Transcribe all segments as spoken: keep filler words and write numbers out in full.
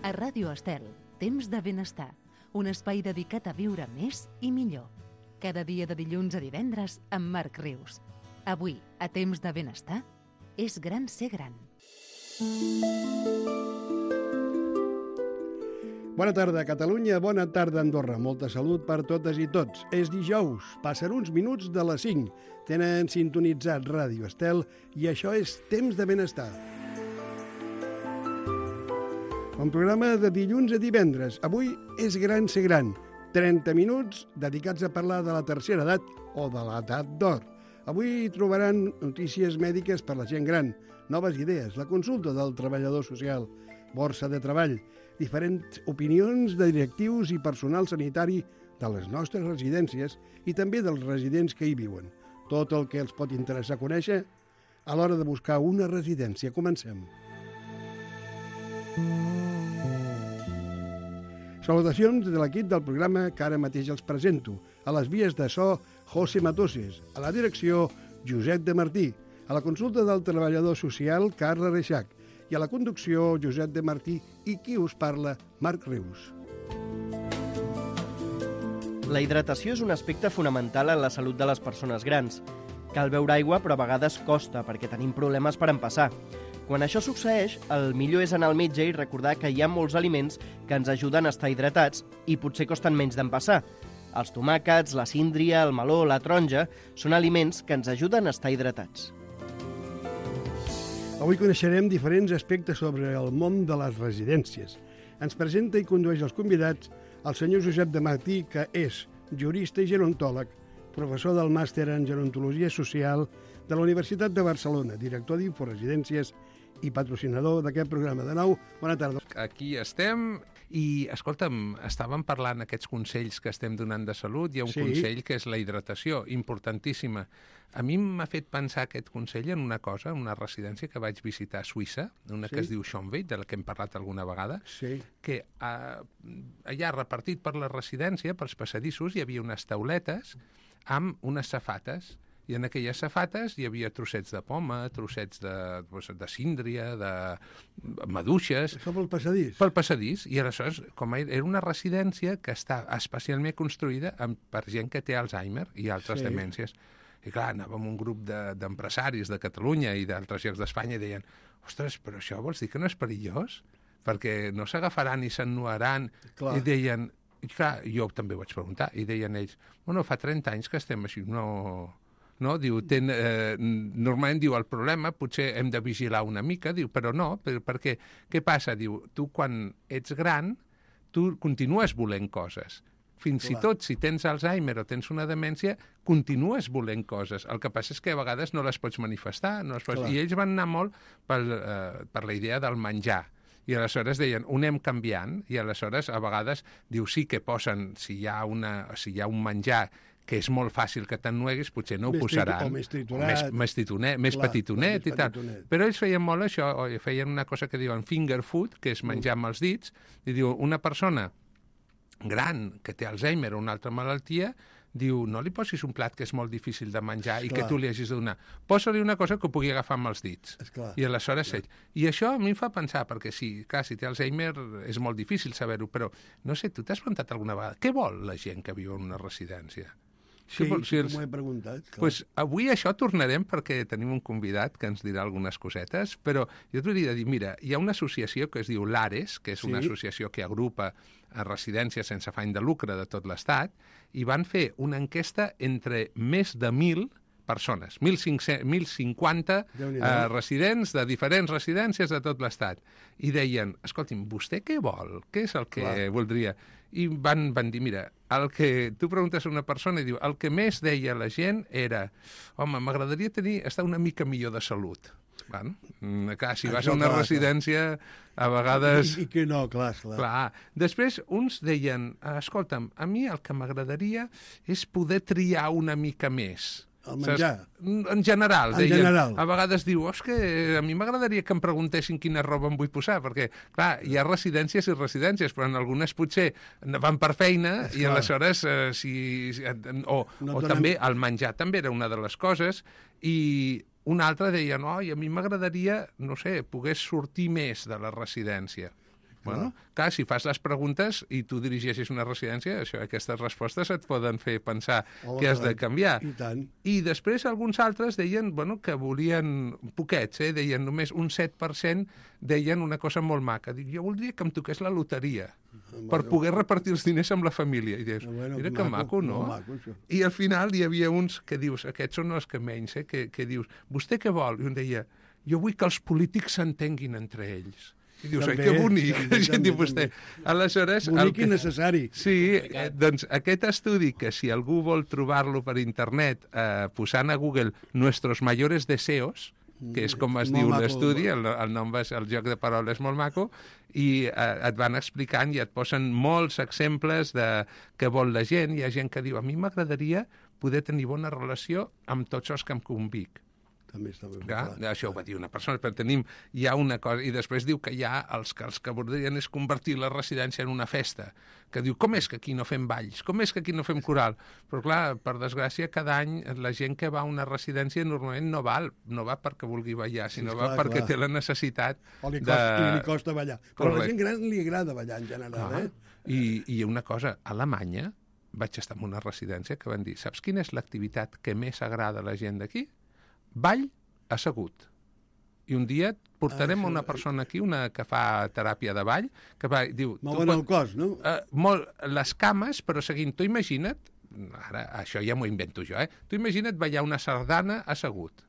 A Ràdio Estel, temps de benestar, un espai dedicat a viure més i millor. Cada dia de dilluns a divendres amb Marc Rius. Avui, a temps de benestar, és gran ser gran. Bona tarda, Catalunya. Bona tarda, Andorra. Molta salut per totes i tots. És dijous, passen uns minuts de les cinc. Tenen sintonitzat Ràdio Estel i això és Temps de Benestar. Un programa de dilluns a divendres. Avui és gran ser gran. trenta minuts dedicats a parlar de la tercera edat o de l'edat d'or. Avui trobaran notícies mèdiques per la gent gran, noves idees, la consulta del treballador social, borsa de treball, diferents opinions de directius i personal sanitari de les nostres residències i també dels residents que hi viuen. Tot el que els pot interessar conèixer a l'hora de buscar una residència. Comencem. Salutacions de l'equip del programa que ara mateix els presento. A les vies de so, José Matoses. A la direcció, Josep de Martí. A la consulta del treballador social, Carla Reixac. I a la conducció, Josep de Martí, i qui us parla, Marc Rius. La hidratació és un aspecte fonamental en la salut de les persones grans. Cal beure aigua, però a vegades costa, perquè tenim problemes per empassar. Quan això succeeix, el millor és anar al metge i recordar que hi ha molts aliments que ens ajuden a estar hidratats i potser costen menys d'empassar. Els tomàquets, la síndria, el meló, la taronja són aliments que ens ajuden a estar hidratats. Avui coneixerem diferents aspectes sobre el món de les residències. Ens presenta i condueix els convidats el senyor Josep de Martí, que és jurista i gerontòleg, professor del màster en gerontologia social de la Universitat de Barcelona, director d'Inforesidències i patrocinador d'aquest programa. De nou, bona tarda. Aquí estem i, escolta'm, estàvem parlant aquests consells que estem donant de salut. Hi ha un sí. consell que és la hidratació, importantíssima. A mi m'ha fet pensar aquest consell en una cosa, en una residència que vaig visitar a Suïssa, una sí. que es diu Schönweit, de la que hem parlat alguna vegada, sí. que uh, allà repartit per la residència, pels passadissos, hi havia unes tauletes amb unes safates, i en aquelles safates hi havia trossets de poma, trossets de, de síndria, de maduixes... Això pel passadís? Pel passadís, i aleshores com era una residència que està especialment construïda per gent que té Alzheimer i altres sí. demències. I clar, anàvem un grup de, d'empresaris de Catalunya i d'altres llocs d'Espanya i deien, ostres, però això vols dir que no és perillós? Perquè no s'agafaran i s'ennuaran. I deien, i clar, jo també ho vaig preguntar, i deien ells, bueno, fa trenta anys que estem així, no... No? Diu, ten, eh, normalment diu, el problema potser hem de vigilar una mica, diu, però no, per, perquè què passa? Diu, tu quan ets gran, tu continues volent coses. Fins Clar. i tot, si tens Alzheimer o tens una demència, continues volent coses. El que passa és que a vegades no les pots manifestar. No les pots... I ells van anar molt per, eh, per la idea del menjar. I aleshores deien, ho anem canviant, i aleshores a vegades diu, sí que posen, si hi ha, una, si hi ha un menjar que és molt fàcil que t'ennueguis, potser no ho més posaran. O més triturat. Més, més, titonet, més Clar, petitonet més i tal. Petitonet. Però ells feien molt això, feien una cosa que diuen finger food, que és menjar amb els dits, i diu, una persona gran que té Alzheimer o una altra malaltia, diu, no li posis un plat que és molt difícil de menjar Esclar. i que tu li hagis de donar. Posa-li una cosa que ho pugui agafar amb els dits. Esclar. I aleshores... Esclar. I això a mi em fa pensar, perquè sí, clar, si té Alzheimer és molt difícil saber-ho, però no sé, tu t'has preguntat alguna vegada, què vol la gent que viu en una residència? Sí, sí, si els... m'ho he preguntat. Pues avui això tornarem perquè tenim un convidat que ens dirà algunes cosetes, però jo t'hauria de dir, mira, hi ha una associació que es diu l'Ares, que és sí. una associació que agrupa a residències sense afany de lucre de tot l'Estat, i van fer una enquesta entre més de mil persones, mil cinquanta eh, residents de diferents residències de tot l'Estat. I deien, escolti'm, vostè què vol? Què és el que Clar. voldria? I van, van dir, mira, el que tu preguntes a una persona i diu, el que més deia la gent era, home, m'agradaria tenir, estar una mica millor de salut. Bueno, clar, si vas a una clar, residència, clar. a vegades... I, I que no, clar, clar. clar. Després, uns deien, escolta'm, a mi el que m'agradaria és poder triar una mica més. El menjar. En general, en deien. general. A vegades diu, oh, és que a mi m'agradaria que em preguntessin quina roba em vull posar, perquè, clar, hi ha residències i residències, però en algunes potser van per feina i clar. aleshores, eh, si, o, no o donem... també el menjar també era una de les coses, i una altra deia, no, i a mi m'agradaria, no sé, pogués sortir més de la residència. Bueno, clar, si fas les preguntes i tu dirigeixes una residència, això, aquestes respostes et poden fer pensar Oh, que has de canviar. I tant. I després alguns altres deien, bueno, que volien poquets, eh? Deien només un set per cent deien una cosa molt maca. Dic, jo voldria que em toqués la loteria Bueno. per poder repartir els diners amb la família. I dius, Bueno, mira que maco, no? molt maco, això. I al final hi havia uns que dius, aquests són els que menys, eh? que, que dius, vostè què vol? I un deia, jo vull que els polítics s'entenguin entre ells. I dius, També, ai, que bonic, també, també, diu també, vostè. també. Aleshores... el Bonic que- i necessari. Sí, eh, doncs aquest estudi, que si algú vol trobar-lo per internet, eh, posant a Google «Nuestros mayores deseos», que és com es Molt diu maco, l'estudi, el, el nom és el joc de paraules molt maco, i eh, et van explicant i et posen molts exemples de què vol la gent. Hi ha gent que diu, a mi m'agradaria poder tenir bona relació amb tots els que em convic. També està bé. Clar, clar. això ho va dir una persona, però tenim ja una cosa, i després diu que hi ha els que, els que voldrien és convertir la residència en una festa, que diu, com és que aquí no fem balls, com és que aquí no fem coral? Però clar, per desgràcia, cada any la gent que va a una residència normalment no va, no va perquè vulgui ballar, sinó Sí, va clar, perquè clar. té la necessitat O li de... costa, i li costa ballar. Però a la Correcte. gent gran li agrada ballar en general, Ah, eh? i, I una cosa, a Alemanya vaig estar en una residència que van dir, saps quina és l'activitat que més agrada a la gent d'aquí? Ball assegut. I un dia portarem Ah, una això- persona aquí, una que fa teràpia de ball, que va, diu... tu Mouen el cos, no? Eh, molt, les cames, però seguint, tu imagina't, ara això ja m'ho invento jo, eh? Tu imagina't ballar una sardana assegut.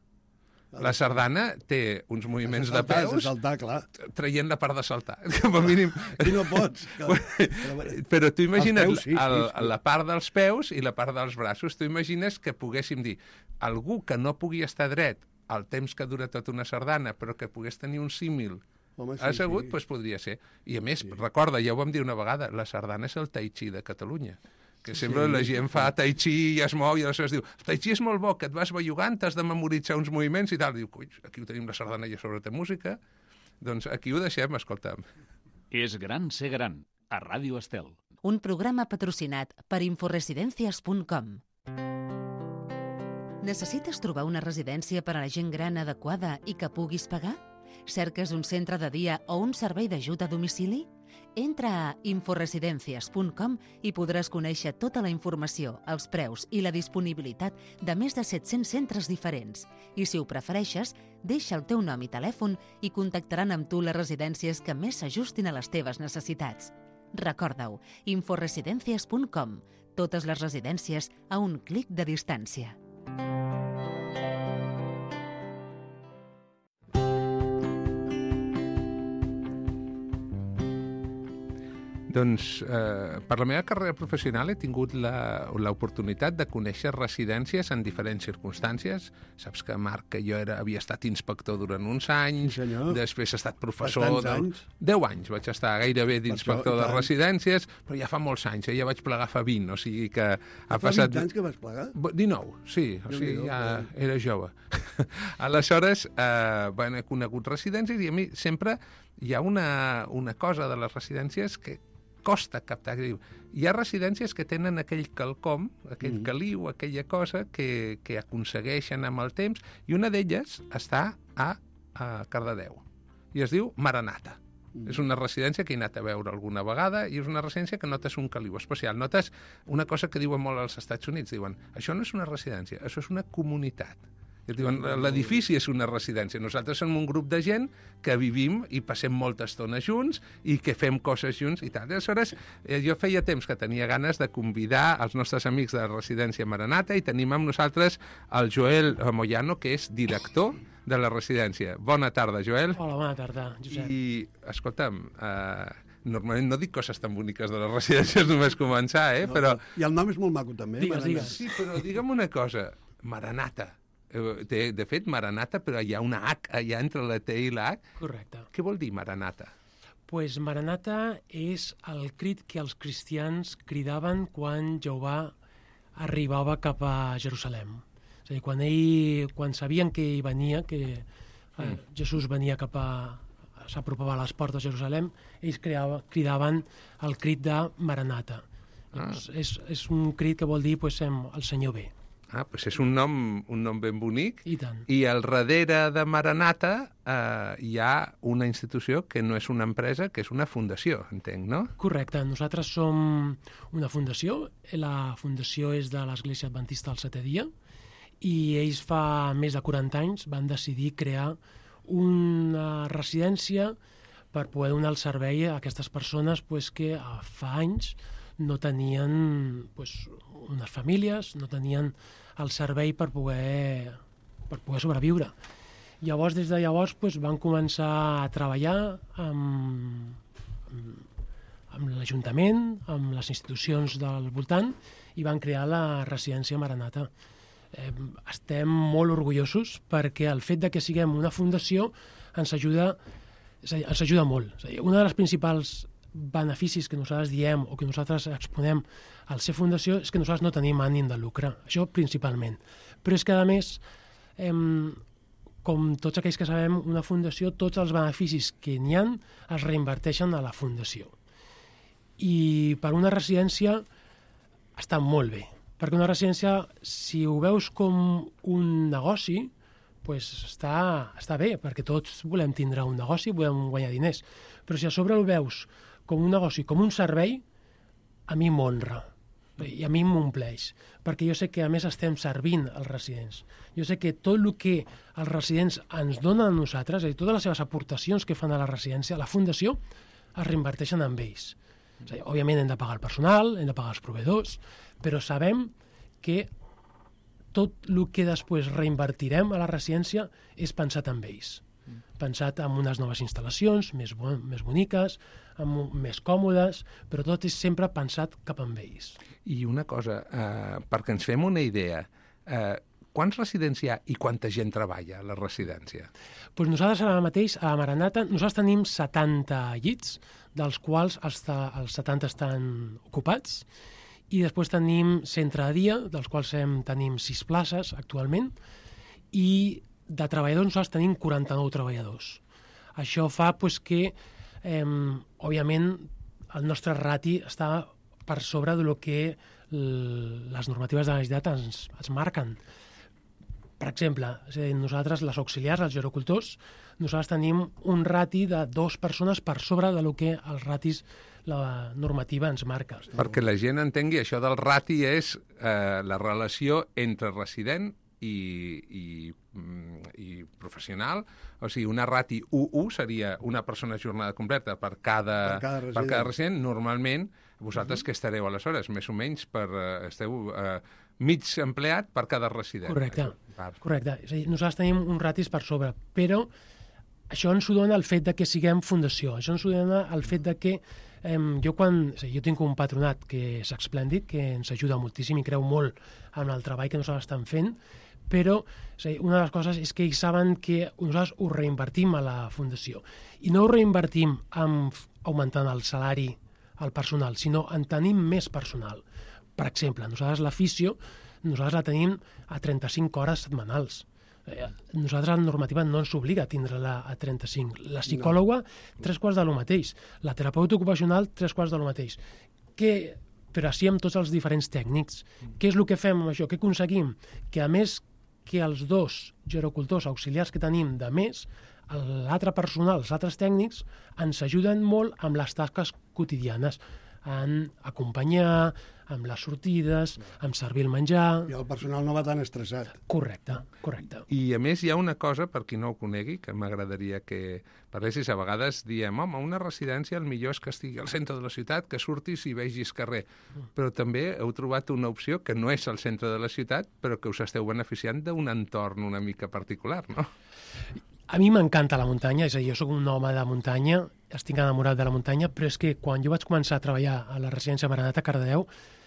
La sardana té uns moviments de Saltar, peus saltar, clar. traient la part de saltar. Com a mínim... I no pots. Clar. Però, Però tu imagina't Els peus, sí, el, sí, sí. la part dels peus i la part dels braços. Tu imagines que poguéssim dir algú que no pugui estar dret al temps que dura tota una sardana, però que pogués tenir un símil Home, sí, assegut, sí. doncs podria ser. I a més, recorda, ja ho vam dir una vegada, la sardana és el tai chi de Catalunya. Que sempre Sí, la sí, gent fa tai chi i es mou i aleshores diu, el tai chi és molt bo, que et vas bellugant, t'has de memoritzar uns moviments i tal. Diu, coi, aquí ho tenim la sardana i a sobre té música. Doncs aquí ho deixem, escolta'm. És gran ser gran, a Ràdio Estel. Un programa patrocinat per inforesidencias punt com. Necessites trobar una residència per a la gent gran adequada i que puguis pagar? Cerques un centre de dia o un servei d'ajut a domicili? Entra a inforesidencias punt com i podràs conèixer tota la informació, els preus i la disponibilitat de més de set-cents centres diferents. I si ho prefereixes, deixa el teu nom i telèfon i contactaran amb tu les residències que més s'ajustin a les teves necessitats. Recorda-ho, inforesidencias punt com. Totes les residències a un clic de distància. Doncs eh, per la meva carrera professional he tingut la- l'oportunitat de conèixer residències en diferents circumstàncies. Saps que, Marc, que jo era, havia estat inspector durant uns anys, Sí, senyor. després he estat professor... Bastants de- anys. Deu anys vaig estar gairebé d'inspector això, i de tant. residències, però ja fa molts anys, eh? Ja vaig plegar fa vint, o sigui que ha Fa passat... vint anys que vas plegar? Bo- dinou, sí, o sigui, Déu-n'hi-do, ja eh? era jove. Aleshores, eh, bueno, he conegut residències i a mi sempre hi ha una, una cosa de les residències que costa captar. Que diu, hi ha residències que tenen aquell quelcom, aquell Mm. caliu, aquella cosa que, que aconsegueixen amb el temps, i una d'elles està a, a Cardedeu, i es diu Maranata. Mm. És una residència que he anat a veure alguna vegada i és una residència que notes un caliu especial. Notes una cosa que diuen molt als Estats Units, diuen, això no és una residència, això és una comunitat. I diuen, l'edifici és una residència. Nosaltres som un grup de gent que vivim i passem molta estona junts i que fem coses junts i tal. Aleshores, eh, jo feia temps que tenia ganes de convidar els nostres amics de la residència Maranata i tenim amb nosaltres el Joel Moyano, que és director de la residència. Bona tarda, Joel. Hola, bona tarda, Josep. I, escolta'm, eh, normalment no dic coses tan boniques de les residències només començar, eh? No, Però, I el nom és molt maco, també. Digues, Maranata. digues. sí, però digue'm una cosa, Maranata. Eh, té, de fet, Maranata, però hi ha una H allà entre la T i la H. Correcte. Què vol dir Maranata? Pues Maranata és el crit que els cristians cridaven quan Jehovà arribava cap a Jerusalem. És a dir, quan, ell, quan sabien que ell venia, que eh, Jesús venia cap a s'apropava a les portes de Jerusalem, ells creava, cridaven el crit de Maranata. Ah. Llavors, és, és un crit que vol dir pues, em, el Senyor ve. Ah, doncs és un nom, un nom ben bonic. I tant. I al darrere de Maranata eh, hi ha una institució que no és una empresa, que és una fundació, entenc, no? Correcte. Nosaltres som una fundació. La fundació és de l'Església Adventista del Setè Dia i ells fa més de quaranta anys van decidir crear una residència per poder donar el servei a aquestes persones pues, que fa anys no tenien pues, unes famílies, no tenien el servei per poder, per poder sobreviure. Llavors, des de llavors, pues, van començar a treballar amb, amb, amb l'Ajuntament, amb les institucions del voltant i van crear la residència Maranata. Eh, estem molt orgullosos perquè el fet de que siguem una fundació ens ajuda, és a dir, ens ajuda molt. És a dir, un dels principals beneficis que nosaltres diem o que nosaltres exponem al ser fundació és que nosaltres no tenim ànim de lucre, això principalment. Però és que, a més, eh, com tots aquells que sabem, una fundació, tots els beneficis que n'hi ha es reinverteixen a la fundació. I per una residència està molt bé, perquè una residència, si ho veus com un negoci, pues està, està bé, perquè tots volem tindre un negoci, volem guanyar diners. Però si a sobre ho veus com un negoci, com un servei, a mi m'honra i a mi m'ompleix, perquè jo sé que a més estem servint els residents. Jo sé que tot el que els residents ens donen a nosaltres, és a dir, totes les seves aportacions que fan a la residència, a la fundació, es reinverteixen amb ells. És a dir, òbviament hem de pagar el personal, hem de pagar els proveïdors, però sabem que tot el que després reinvertirem a la residència és pensat en ells. Pensat en unes noves instal·lacions, més, bon, més boniques, amb, més còmodes, però tot és sempre pensat cap en ells. I una cosa, eh, perquè ens fem una idea, eh, quants residents hi ha i quanta gent treballa a la residència? Pues nosaltres ara mateix, a Maranata, nosaltres tenim setanta llits, dels quals els, els setanta estan ocupats, i després tenim centre de dia, dels quals hem, tenim sis places actualment, i de treballadors nosaltres tenim quaranta-nou treballadors. Això fa pues, que, eh, òbviament, el nostre rati està per sobre del que les normatives de la Generalitat ens, ens marquen. Per exemple, és a dir, nosaltres, les auxiliars, els gerocultors, nosaltres tenim un rati de dues persones per sobre del que els ratis la normativa ens marca. Perquè la gent entengui, això del rati és eh, la relació entre resident i, i, i professional. O sigui, una rati u u seria una persona a jornada completa per cada, per cada resident. Per cada resident. Normalment, vosaltres uh-huh. que estareu aleshores? Més o menys per, uh, esteu uh, mig empleat per cada resident. Correcte. Correcte. És a dir, nosaltres tenim un ratis per sobre, però això ens ho dona el fet de que siguem fundació. Això ens ho dona el fet de que eh, jo quan... És a dir, jo tinc un patronat que és esplèndid, que ens ajuda moltíssim i creu molt en el treball que nosaltres estem fent, però és a dir, una de les coses és que ells saben que nosaltres ho reinvertim a la fundació. I no ho reinvertim amb augmentant el salari al personal, sinó en tenim més personal. Per exemple, nosaltres l'afició, nosaltres la tenim a trenta-cinc hores setmanals. Nosaltres la normativa no ens obliga a tindre-la a trenta-cinc. La psicòloga, no. tres quarts de lo mateix. La terapeuta ocupacional, tres quarts de lo mateix. Que, però així amb tots els diferents tècnics. Què és el que fem amb això? Què aconseguim? Que a més que els dos gerocultors auxiliars que tenim de més, l'altre personal, els altres tècnics, ens ajuden molt amb les tasques quotidianes, en acompanyar, amb les sortides, amb servir el menjar... I el personal no va tan estressat. Correcte, correcte. I a més hi ha una cosa, per qui no ho conegui, que m'agradaria que parlessis. A vegades diem, home, una residència el millor és que estigui al centre de la ciutat, que surtis i vegis carrer. Però també heu trobat una opció que no és al centre de la ciutat, però que us esteu beneficiant d'un entorn una mica particular, no? A mi m'encanta la muntanya, és a dir, jo soc un home de muntanya, estic enamorat de la muntanya, però és que quan jo vaig començar a treballar a la residència Maranata a Cardedeu,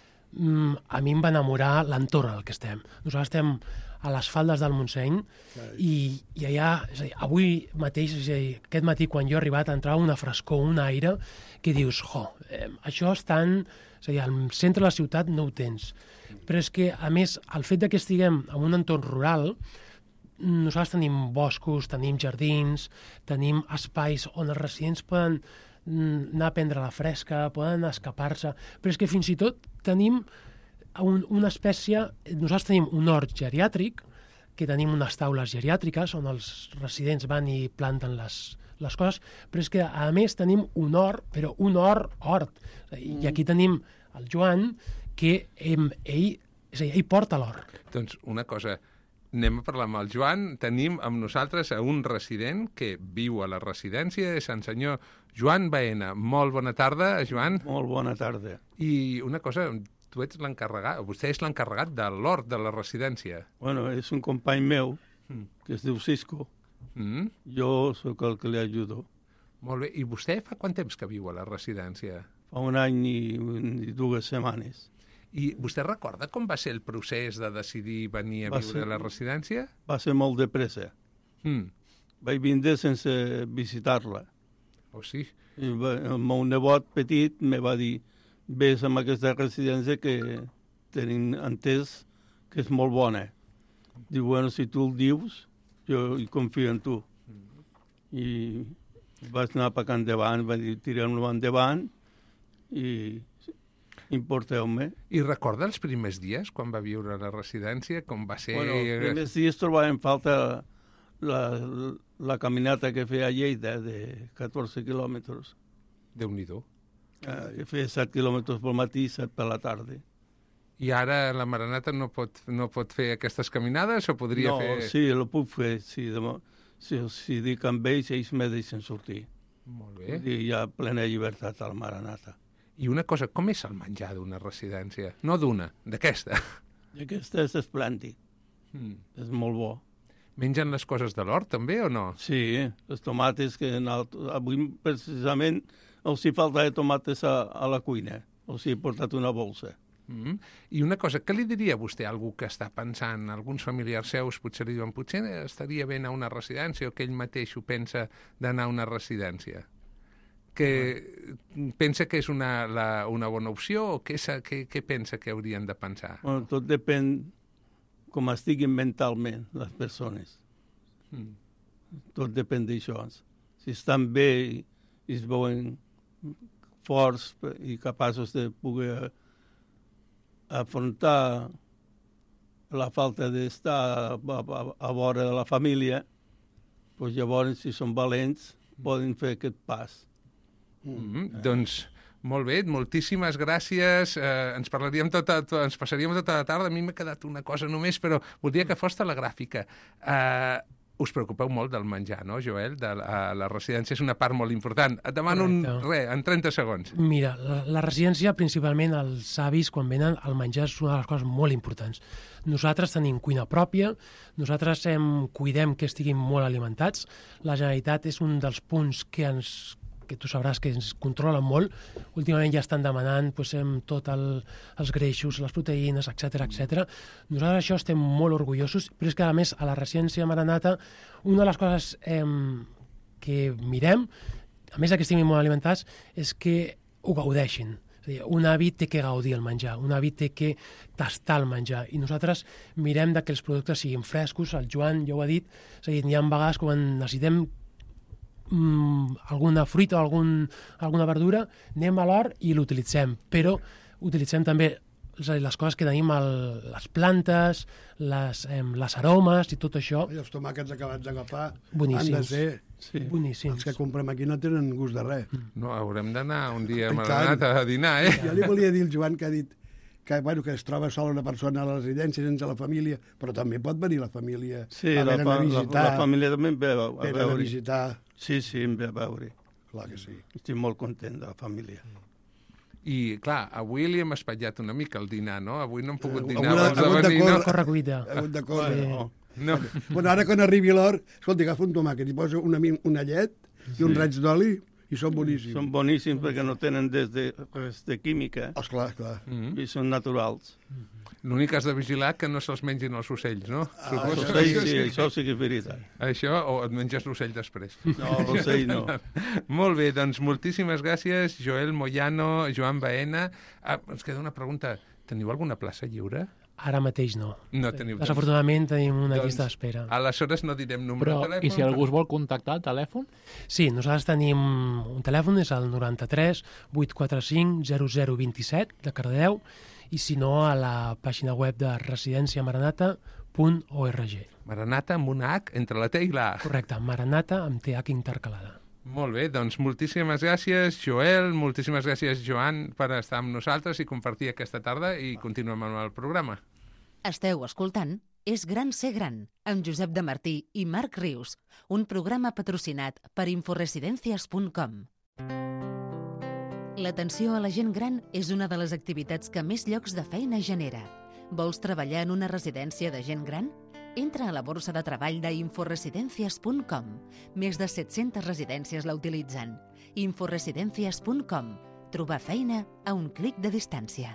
a mi em va enamorar l'entorn al que estem. Nosaltres estem a les faldes del Montseny i, i allà, és a dir, avui mateix, és a dir, aquest matí quan jo he arribat entrava una frescor, un aire, que dius, jo, eh, això està en... És a dir, al centre de la ciutat no ho tens. Però és que, a més, el fet de que estiguem en un entorn rural, nosaltres tenim boscos, tenim jardins, tenim espais on els residents poden anar a prendre la fresca, poden escapar-se, però és que fins i tot tenim un, una espècie... Nosaltres tenim un hort geriàtric que tenim unes taules geriàtriques on els residents van i planten les, les coses, però és que a més tenim un hort, però un hort hort. I aquí tenim el Joan, que ell, ell, és a dir, ell porta l'hort. Doncs una cosa, anem a parlar amb el Joan. Tenim amb nosaltres a un resident que viu a la residència, és el senyor Joan Baena. Molt bona tarda, Joan. Molt bona tarda. I una cosa, tu ets l'encarregat, vostè és l'encarregat de l'hort de la residència. Bueno, és un company meu, que es diu Cisco. Mm? Jo sóc el que li ajudo. Molt bé. I vostè fa quant temps que viu a la residència? Fa un any i, i dues setmanes. I vostè recorda com va ser el procés de decidir venir a Va viure ser- a la residència? Va ser molt de pressa. Mm. Vaig vindre sense visitar-la. O sí? I va, el meu nebot petit me va dir vés amb aquesta residència que tenim entès que és molt bona. Diu, bueno, si tu el dius, jo hi confio en tu. I vaig anar per endavant, va dir, tirem-lo endavant i importeu-me. I recorda els primers dies, quan va viure a la residència, com va ser... Bueno, els primers dies trobàvem falta la, la caminata que feia a Lleida de catorze quilòmetres. Déu-n'hi-do. Eh, que feia set quilòmetres pel matí i set per la tarda. I ara la Maranata no pot, no pot fer aquestes caminades o podria no, fer... sí, lo puc fer. Si, demà, si, si dic amb ells, ells me deixen sortir. Molt bé. I hi ha plena llibertat al Maranata. I una cosa, com és el menjar d'una residència? No d'una, d'aquesta. I aquesta és esplèndid. Mm. És molt bo. Mengen les coses de l'hort, també, o no? Sí, les tomates que en el, avui precisament els hi faltava tomates a, a la cuina. Els hi he portat una bolsa. Mm. I una cosa, què li diria vostè a algú que està pensant, alguns familiars seus potser li diuen potser estaria bé anar a una residència o que ell mateix ho pensa d'anar a una residència? Que pensa que és una, la, una bona opció o què, què, què pensa que haurien de pensar? Bueno, tot depèn com estiguin mentalment les persones. Mm. Tot depèn d'això. Si estan bé i, i es veuen forts i capaços de poder afrontar la falta d'estar a, a, a vora de la família, doncs llavors, si són valents, poden fer aquest pas. Mm, doncs, molt bé, moltíssimes gràcies. Eh, ens parlaríem tota, tota, ens passaríem tota la tarda. A mi m'ha quedat una cosa només, però voldria que fos telegràfica. Eh, us preocupeu molt del menjar, no, Joel? De la, la residència és una part molt important. Et demano un, re, en trenta segons. Mira, la, la residència, principalment els avis, quan venen, el menjar és una de les coses molt importants. Nosaltres tenim cuina pròpia, nosaltres em, cuidem que estiguin molt alimentats. La Generalitat és un dels punts que ens que tu sabràs que ens controlen molt. Últimament ja estan demanant pues, tot el, els greixos, les proteïnes, etcètera, etcètera. Nosaltres això estem molt orgullosos, però és que, a més, a la residència Maranata, una de les coses eh, que mirem, a més que estiguin molt alimentats, és que ho gaudeixin. És a dir, un avi té que gaudir el menjar, un avi té que tastar el menjar, i nosaltres mirem de que els productes siguin frescos. El Joan ja ho ha dit, és a dir, n'hi ha vegades quan necessitem Mm, alguna fruita o algun, alguna verdura, anem a l'hort i l'utilitzem, però utilitzem també és a dir, les coses que tenim, el, les plantes, les, eh, les aromes i tot això. I els tomàquets acabats d'agafar Boníssims. han de ser... Sí. Boníssims. Els que comprem aquí no tenen gust de res. No, haurem d'anar un dia a I Maranata a dinar, eh? Jo li volia dir al Joan que ha dit que, bueno, que es troba sola una persona a la residència sense la família, però també pot venir la família Sí, a la, veure, fa, a la, visitar, la família també em ve a, a venen a veure. visitar. Sí, sí, em ve a veure. Clar que sí. Estic molt content de la família. I, clar, avui li hem espatllat una mica el dinar, no? Avui no hem pogut Eh, dinar hagut de- abans de hagut de venir, córrer. no? Corre cuita. Ha hagut de córrer. Sí. No. No. Bueno, ara quan arribi l'hort, escolta, agafa un tomàquet i posa una, mi- una llet i un raig d'oli i són boníssims. Són boníssims perquè no tenen des de, res de química Esclar, clar. Mm. i són naturals. L'únic que has de vigilar que no se'ls mengin els ocells, no? Suposo. L'ocell, sí, això sí que és veritat. Això, o et menges l'ocell després. No, l'ocell no. Molt bé, doncs moltíssimes gràcies, Joel Moyano, Joan Baena. Ah, ens queda una pregunta. Teniu alguna plaça lliure? Ara mateix no. No teniu. Desafortunadament tenim una Doncs, llista d'espera. Aleshores no direm número Però, de telèfon. i si algú us vol contactar al telèfon? Sí, nosaltres tenim un telèfon, és el noranta-tres vuit quatre cinc zero zero dos set de Cardedeu, i si no, a la pàgina web de residència maranata punt org. Maranata amb una H entre la T i la A. Correcte, Maranata amb T H intercalada. Molt bé, doncs moltíssimes gràcies, Joel, moltíssimes gràcies, Joan, per estar amb nosaltres i compartir aquesta tarda i continuem amb el programa. Esteu escoltant És gran ser gran, amb Josep de Martí i Marc Rius, un programa patrocinat per inforesidencias punt com. L'atenció a la gent gran és una de les activitats que més llocs de feina genera. Vols treballar en una residència de gent gran? Entra a la borsa de treball d'inforesidencias punt com. Més de set-centes residències la utilitzen. inforesidencias punt com. Trobar feina a un clic de distància.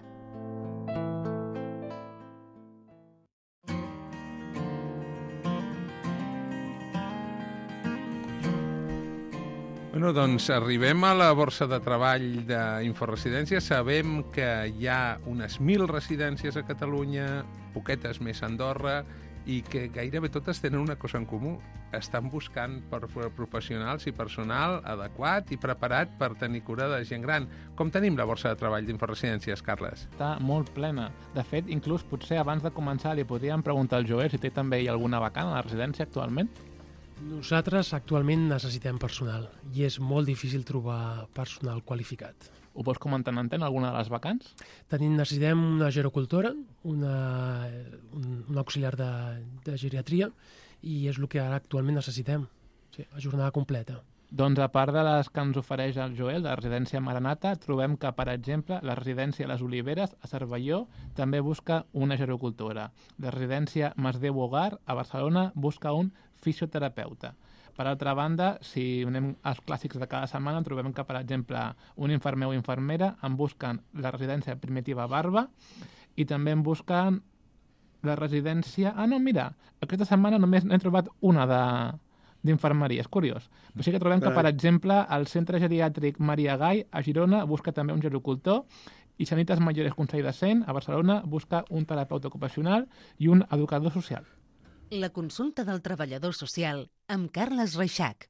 Bueno, doncs arribem a la borsa de treball d'Inforesidències. Sabem que hi ha unes mil residències a Catalunya, poquetes més a Andorra, i que gairebé totes tenen una cosa en comú. Estan buscant per professionals i personal adequat i preparat per tenir cura de gent gran. Com tenim la borsa de treball d'Inforesidències, Carles? Està molt plena. De fet, inclús potser abans de començar li podríem preguntar al Joel si té també alguna vacant a la residència actualment. Nosaltres actualment necessitem personal i és molt difícil trobar personal qualificat. Ho pots comentar en antena, alguna de les vacants? Tenim, necessitem una gerocultora, una, un, un auxiliar de, de geriatria, i és el que ara actualment necessitem, sí, a jornada completa. Doncs a part de les que ens ofereix el Joel, de la residència Maranata, trobem que, per exemple, la residència Les Oliveres, a Cervelló, també busca una gerocultora. La residència Masdeu Hogar, a Barcelona, busca un fisioterapeuta. Per altra banda, si anem als clàssics de cada setmana, trobem que, per exemple, un infermer o infermera en busquen la residència Primitiva Barba i també en busquen la residència... Ah, no, mira, aquesta setmana només n'he trobat una de d'infermeria, és curiós. Però sí que trobem que, per exemple, el Centre Geriàtric Maria Gai, a Girona, busca també un gerocultor, i Sanitas Mayores Consell de Cent, a Barcelona, busca un terapeuta ocupacional i un educador social. La consulta del treballador social amb Carles Reixac.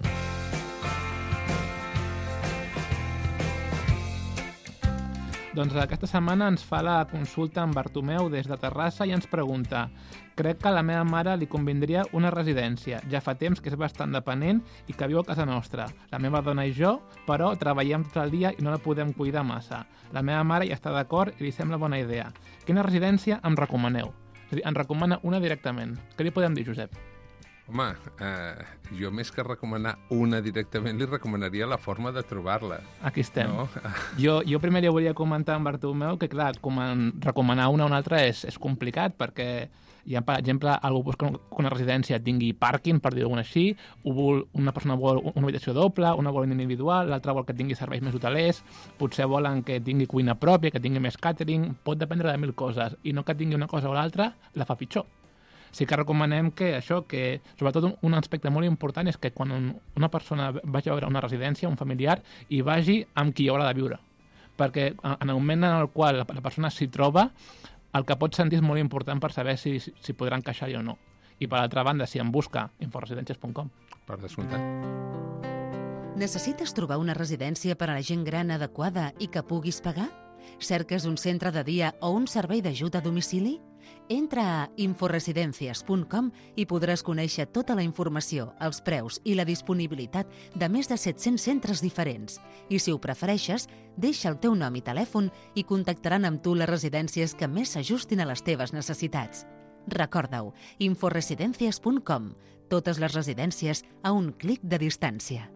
Doncs aquesta setmana ens fa la consulta en Bartomeu des de Terrassa i ens pregunta: crec que a la meva mare li convindria una residència. Ja fa temps que és bastant dependent i que viu a casa nostra. La meva dona i jo, però treballem tot el dia i no la podem cuidar massa. La meva mare hi està d'acord i li sembla bona idea. Quina residència em recomaneu? És a dir, en recomana una directament. Què li podem dir, Josep? Home, eh, jo més que recomanar una directament li recomanaria la forma de trobar-la. Aquí estem. No? Jo, jo primer li volia comentar a en Bartomeu que, clar, com en recomanar una o una altra és, és complicat, perquè hi ha, per exemple, algú busca que una residència tingui pàrquing, per dir-ho així, una persona vol una habitació doble, una vol individual, l'altra vol que tingui serveis més hotelers, potser volen que tingui cuina pròpia, que tingui més catering, pot dependre de mil coses, i no que tingui una cosa o l'altra la fa pitjor. Sí que recomanem que això, que sobretot un, un aspecte molt important és que quan un, una persona vagi a veure una residència, un familiar, hi vagi amb qui hi haurà de viure. Perquè en el moment en el qual la, la persona s'hi troba, el que pot sentir és molt important per saber si, si, si podran encaixar-hi o no. I per altra banda, si en busca, inforesidencias punt com. Per descomptat. Necessites trobar una residència per a la gent gran adequada i que puguis pagar? Cerques un centre de dia o un servei d'ajut a domicili? Entra a inforesidencias punt com i podràs conèixer tota la informació, els preus i la disponibilitat de més de set-cents centres diferents. I si ho prefereixes, deixa el teu nom i telèfon i contactaran amb tu les residències que més s'ajustin a les teves necessitats. Recorda-ho, inforesidencias punt com. Totes les residències a un clic de distància.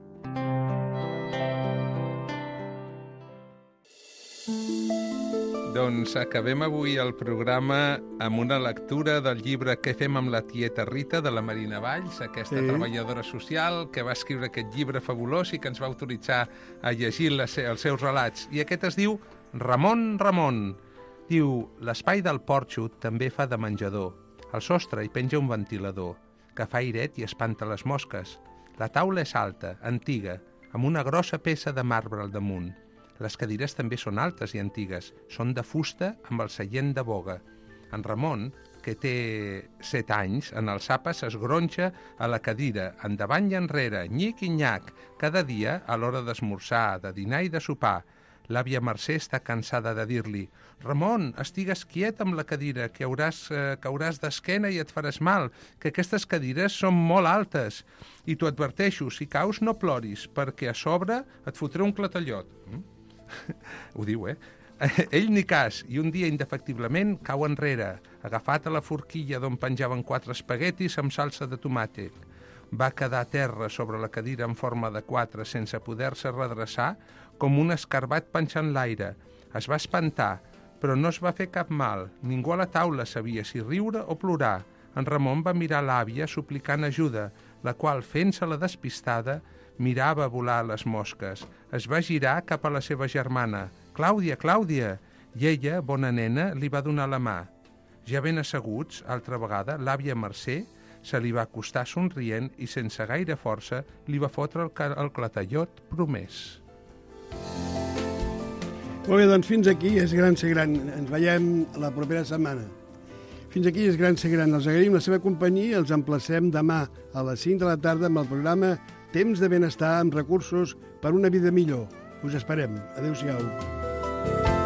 Doncs acabem avui el programa amb una lectura del llibre Què fem amb la tieta Rita, de la Marina Valls, aquesta sí. treballadora social que va escriure aquest llibre fabulós i que ens va autoritzar a llegir les, els seus relats. I aquest es diu Ramon, Ramon. Diu, l'espai del porxo també fa de menjador. Al sostre hi penja un ventilador, que fa airet i espanta les mosques. La taula és alta, antiga, amb una grossa peça de marbre al damunt. Les cadires també són altes i antigues, són de fusta amb el seient de boga. En Ramon, que té set anys, en el sapa s'esgronxa a la cadira, endavant i enrere, nyic i nyac, cada dia a l'hora d'esmorzar, de dinar i de sopar. L'àvia Mercè està cansada de dir-li «Ramon, estigues quiet amb la cadira, que hauràs, eh, cauràs d'esquena i et faràs mal, que aquestes cadires són molt altes. I t'ho adverteixo, si caus no ploris, perquè a sobre et fotré un clatallot». Mm? Ho diu, eh? Ell ni cas, i un dia indefectiblement cau enrere, agafat a la forquilla d'on penjaven quatre espaguetis amb salsa de tomàtic. Va quedar a terra sobre la cadira en forma de quatre sense poder-se redreçar, com un escarbat penjant l'aire. Es va espantar, però no es va fer cap mal. Ningú a la taula sabia si riure o plorar. En Ramon va mirar l'àvia suplicant ajuda, la qual, fent-se la despistada, mirava volar les mosques. Es va girar cap a la seva germana. «Clàudia, Clàudia!» I ella, bona nena, li va donar la mà. Ja ben asseguts, altra vegada, l'àvia Mercè se li va acostar somrient i sense gaire força li va fotre el, el clatallot promès. Molt bé, doncs fins aquí és Gran Ser Gran. Ens veiem la propera setmana. Fins aquí és Gran Ser Gran. Els agraïm la seva companyia. Els emplacem demà a les cinc de la tarda amb el programa Temps de Benestar amb recursos per una vida millor. Us esperem. Adéu-siau.